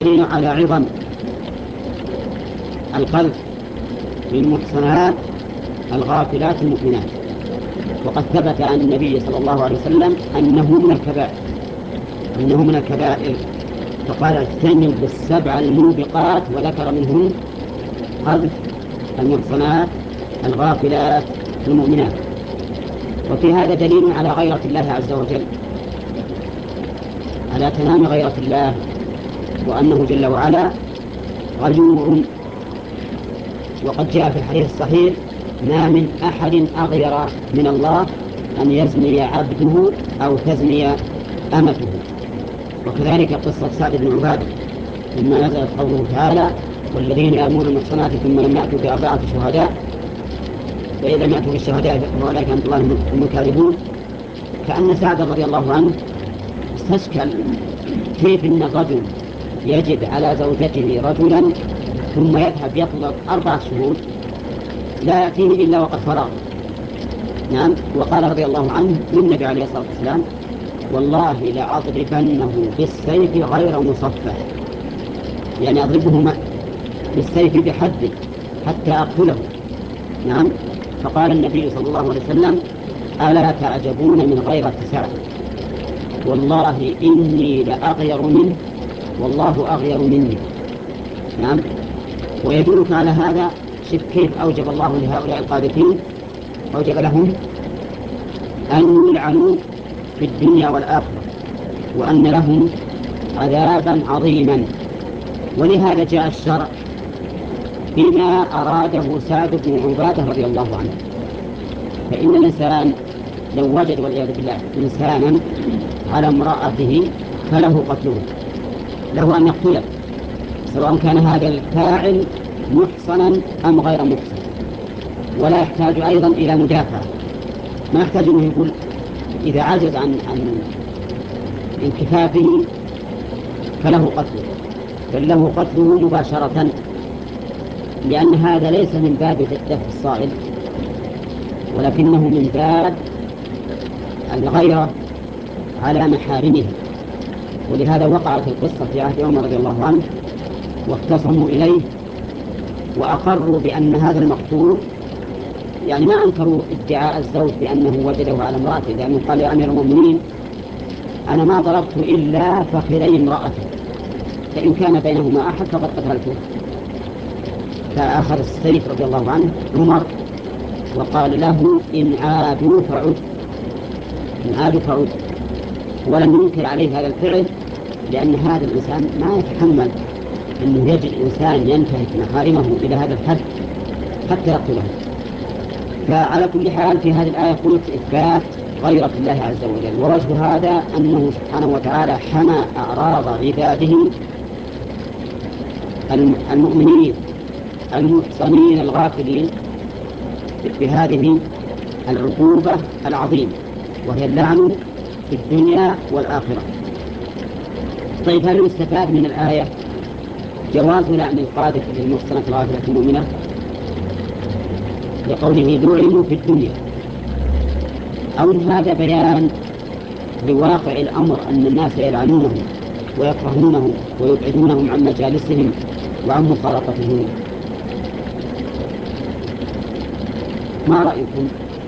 على عظم القذف للمحصنات الغافلات المؤمنات. وقد ثبت عن النبي صلى الله عليه وسلم أنه من الكبائر فقال اجتنبوا السبع الموبقات وذكر منهم قذف المحصنات الغافلات المؤمنات. وفي هذا دليل على غيرة الله عز وجل، على تمام غيرة الله، وأنه جل وعلا غيور. وقد جاء في الحديث الصحيح: ما من أحد أغير من الله أن يزني عبده أو تزني أمته. وكذلك قصة سعد بن عبادة لما نزلت قوله تعالى: والذين يرمون المحصنات ثم لم يأتوا بأربعة شهداء فإذا لم يأتوا بالشهداء فأولئك عند الله هم الكاذبون. كأن سعد رضي الله عنه استشكل كيف إن الرجل يجد على زوجته رجلا ثم يذهب يطلب 4 شهور لا يأتيه إلا وقد فرغ. نعم. وقال رضي الله عنه للنبي عليه الصلاة والسلام: والله لأضربنه بالسيف غير مصفح، يعني أضربه بالسيف بحده حتى أقتله. نعم. فقال النبي صلى الله عليه وسلم: ألا تعجبون من غيرة سعد؟ والله إني لأغير منه والله أغير مني. نعم. ويدلك على هذا شوف كيف أوجب الله لهؤلاء القاذفين، أوجب لهم أن يلعنوا في الدنيا والآخرة، وأن لهم عذابا عظيما. ولهذا جاء الشرع بما أراده سعد بن عبادة رضي الله عنه. فإن الإنسان لو وجد والعياذ بالله إنسانا على امرأته فله قتله، له أن يقتله، سواء كان هذا الفاعل محصنا أم غير محصن. ولا يحتاج أيضا إلى مدافعة، ما يحتاج أنه يقول إذا عجز عن انكفافه فله قتله، بل له قتله مباشرة، لأن هذا ليس من باب دفع الصائل، ولكنه من باب الغيرة على محارمه. ولهذا وقعت القصة في عهد عمر رضي الله عنه، واختصموا إليه وأقروا بأن هذا المقتول، يعني ما أنكروا ادعاء الزوج بأنه وجده على امرأته، لأنه قال: يا أمير المؤمنين أنا ما ضربت إلا فخذي امرأته، فإن كان بينهما أحد فقد قتلته. فأخذ السيف رضي الله عنه عمر وقال له: إن عادوا فعد، ولم ينكر عليه هذا الفعل، لأن هذا الإنسان ما يتحمل أنه يجد إنسان ينتهك محارمه إلى هذا الحد حتى يقتله. فعلى كل حال في هذه الآية قلت إثبات غيرة الله عز وجل، ووجه هذا أنه سبحانه وتعالى حمى أعراض عباده المؤمنين المحصنين الغافلين بهذه العقوبة العظيمة، وهي اللعن في الدنيا والآخرة. طيب، هل يستفاد من الآية جواز لعن القاذف للمحصنة الغافلة المؤمنة لقوله لعنوا في الدنيا، أو هذا بيان لواقع الأمر أن الناس يلعنونهم ويكرهونهم ويبعدونهم عن مجالسهم وعن مخالطتهم؟ ما رأيكم؟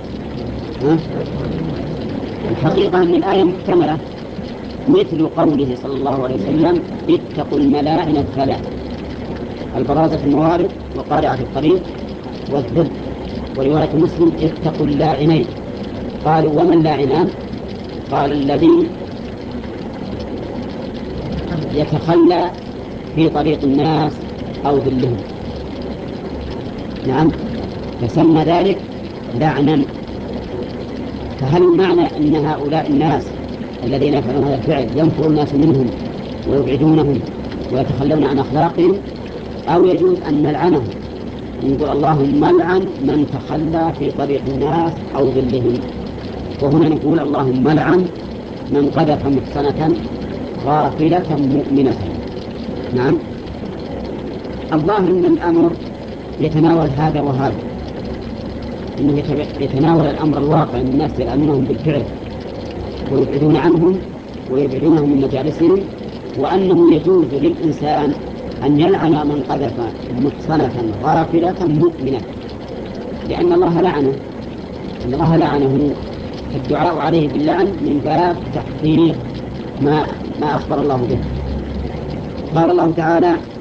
الحقيقة أن الآية محتملة، مثل قوله صلى الله عليه وسلم: اتقوا الملاعن الثلاث: البرازة في الموارد، وقارعة الطريق، والذل. ورواية مسلم: اتقوا اللاعنين. قالوا: وما اللاعنان؟ قال: الذي يتخلى في طريق الناس أو ذلهم. نعم. فسمى ذلك لعنا. فهل المعنى أن هؤلاء الناس الذين يفعلون هذا الفعل ينفر الناس منهم ويبعدونهم ويتخلون عن أخلاقهم، أو يجوز أن نلعنهم نقول: اللهم لعن من تخلى في طريق الناس أو ظلهم؟ وهنا نقول: اللهم لعن من قذف محصنة غافلة مؤمنة. نعم. الظاهر أن الأمر يتناول هذا وهذا، إنه يتناول الأمر الواقع أن الناس يلعنونهم بالفعل ويبعدون عنهم ويبعدونهم من مجالسهم، وأنه يجوز للإنسان أن يلعن من قذف محصنة غافلة مؤمنة، لأن الله لعنه، إن الله لعنه، الدعاء عليه باللعن من باب تحقيق ما أخبر الله به. قال الله تعالى: